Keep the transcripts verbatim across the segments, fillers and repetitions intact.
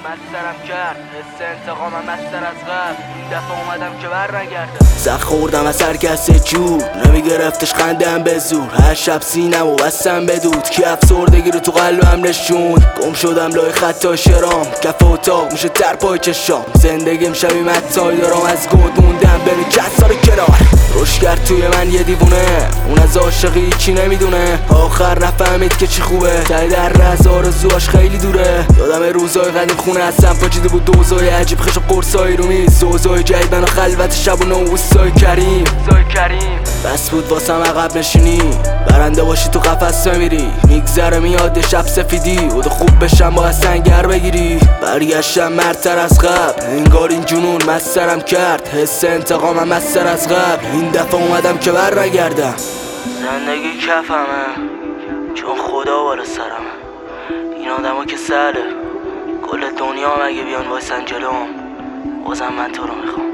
مسترم کرد حس انتقامم مستر از قبل. این دفعه اومدم که بر نگردم. سخت خوردم از هر کس جور، نمیگرفتش خندم به زور. هر شب سینم و بستم به دود، که افسردگی رو تو قلبم نشون. گم شدم لای خطا شرام، کف اتاق میشه تر پای چشام. زندگیم شبی متای دارم، از گود موندم بین کسا رو کنار. روش کرد توی من یه دیوونه، اون از عاشقی چی نمیدونه. آخر نفهمید که چی خوبه، تای در رز آرزوهاش خیلی دوره. یادم روزای قدیم خونه هستم پاچیده بود، دوزای عجیب خش و قرصای رو میز. دوزای جدید من و خلوت شبونه و اوستای کریم. کریم بس بود واسم عقب نشینی، برنده باشی تو قفس بمیری. میگذره میاد شب سفیدی، و خوب بشم با سنگر بگیری. برگشتم مرتر از قبل، انگار این جنون مسترم کرد. حس انتقامم مستر از قبل، این دفعه اومدم که بر نگردم. زندگی کفمه چون خدا بالا سرمه. این آدما که سهله، کل دنیا مگه بیان وایسن جلوم، بازم من تو رو میخوام.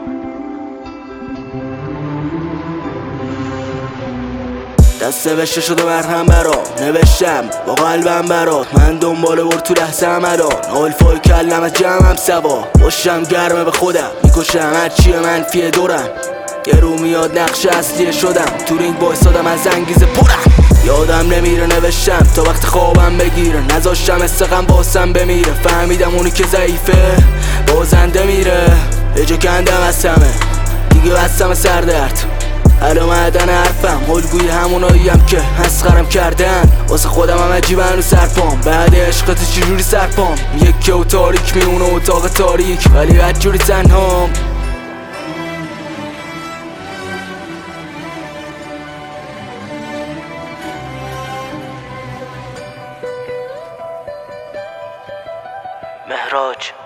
دسته بشه شده مرهم برام، نوشتم با قلبم برات. من دنباله بر تو لحظه هم الان، الفای کلم از جمعم سوا. باشم گرمه به خودم، میکشم هرچی منفیه دورم. یه رو میاد نقش اصلیه شدم، تو رینگ بایستادم از انگیزه پرم. یادم نمیره نوشتم تا وقت خوابم بگیره، نذاشتم استقم باسم بمیره. فهمیدم اونی که ضعیفه بازنده میره. یه جا کندم از همه دیگه، بستم سردرد. الان معدن حرفم الگوی هموناییم که مسخرم کردن. واسه خودم هم عجیبه هنو سرپام، بعد عشقت چجوری سرپام. یکی و تاریک میونه اتاق تاریک، ولی بدجوری تنهام. مهراج